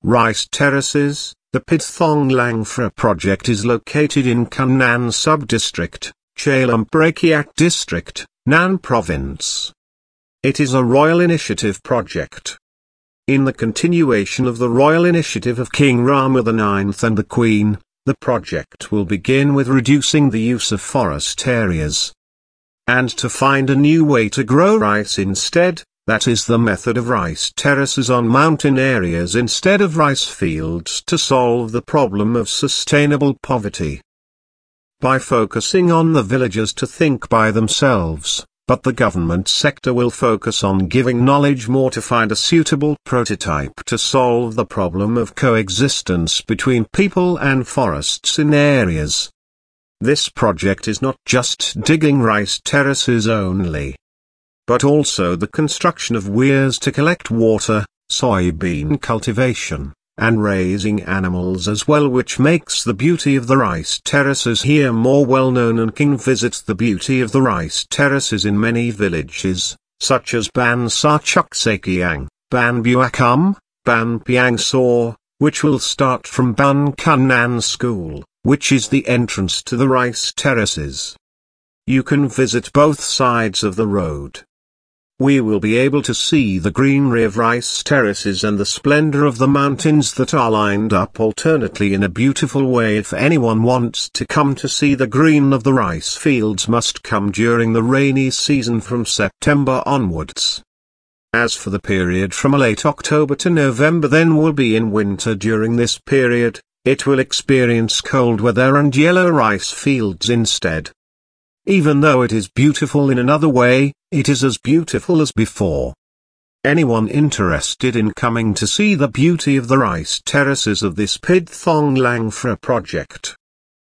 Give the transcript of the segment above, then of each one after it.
Rice Terraces. The Pidthong Langphra project is located in Kannan Subdistrict, Chalumprakiak District, Nan Province. It is a royal initiative project. In the continuation of the royal initiative of King Rama IX and the Queen, the project will begin with reducing the use of forest areas, and to find a new way to grow rice instead. That is the method of rice terraces on mountain areas instead of rice fields to solve the problem of sustainable poverty. By focusing on the villagers to think by themselves, but the government sector will focus on giving knowledge more to find a suitable prototype to solve the problem of coexistence between people and forests in areas. This project is not just digging rice terraces only, but also the construction of weirs to collect water, soybean cultivation, and raising animals as well, which makes the beauty of the rice terraces here more well known, and can visit the beauty of the rice terraces in many villages, such as Ban Sa Chuk Sakiang, Ban Buakum, Ban Piang Saw, which will start from Ban Kannan School, which is the entrance to the rice terraces. You can visit both sides of the road. We will be able to see the greenery of rice terraces and the splendor of the mountains that are lined up alternately in a beautiful way. If anyone wants to come to see the green of the rice fields, must come during the rainy season from September onwards. As for the period from late October to November, then will be in winter. During this period, it will experience cold weather and yellow rice fields instead. Even though it is beautiful in another way, it is as beautiful as before. Anyone interested in coming to see the beauty of the rice terraces of this Pidthong Langphra project,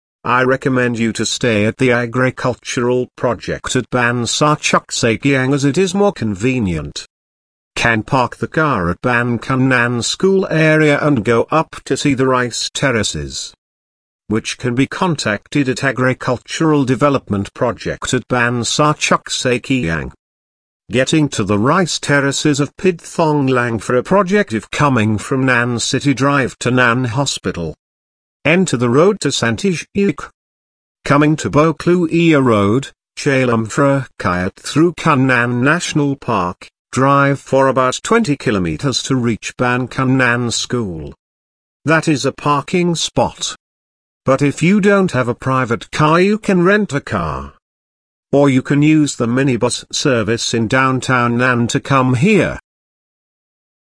I recommend you to stay at the agricultural project at Ban Sa Chuk Sakiang, as it is more convenient. Can park the car at Ban Kannan School area and go up to see the rice terraces, which can be contacted at Agricultural Development Project at Ban Sa Chuk Sakiang. Getting to the rice terraces of Pidthong Langphra project if coming from Nan City, drive to Nan Hospital. Enter the road to Santishik. Coming to Boklu Ia Road, Chalumphra Kayat through Kannan National Park, drive for about 20 kilometers to reach Ban Kannan School. That is a parking spot. But if you don't have a private car, you can rent a car, or you can use the minibus service in downtown Nan to come here.